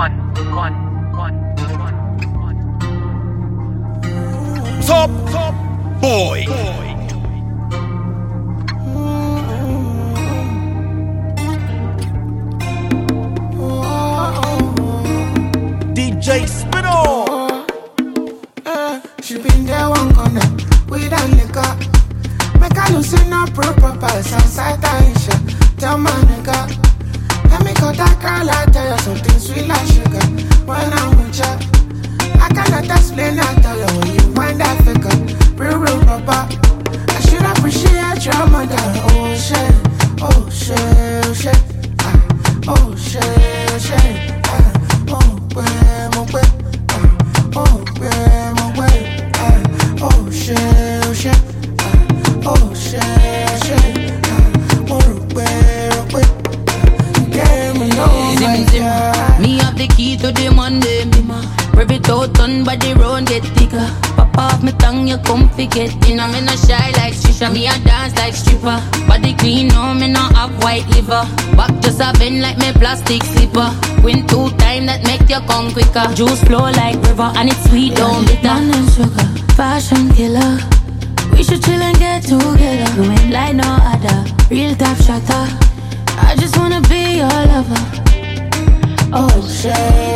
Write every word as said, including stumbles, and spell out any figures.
one, one, one, one, one. Top, top boy. boy. D J Spino. Uh, she been there one corner with a nigga. Make a lose in a proper pass outside Aisha. Tell my nigga, let me cut that girl, I tell you something sweet like sugar. When I'm with ya, I cannot explain, I tell you when you find that figure. Real, real papa, I should appreciate your mother. Oh shit, oh shit, oh shit, ah, oh shit, oh shit, ah, oh ouais, mon ouais, ah, oh ouais, mon ouais, ah, oh shit, oh shit, ah, oh shit, oh shit, ah, oh ouais, oh ouais. Me have the key to the Monday, rev it out on by the road get thicker. Pop off my tongue, you come forget. You know me no shy like shisha, me a dance like stripper. Body clean, no me no have white liver. Back just a bend like me plastic slipper. Win two time that make you come quicker. Juice flow like river and it's sweet, don't bitter. Man and sugar, fashion killer. We should chill and get together. You ain't like no other, real top shotter. I just wanna be your lover. Oh shit.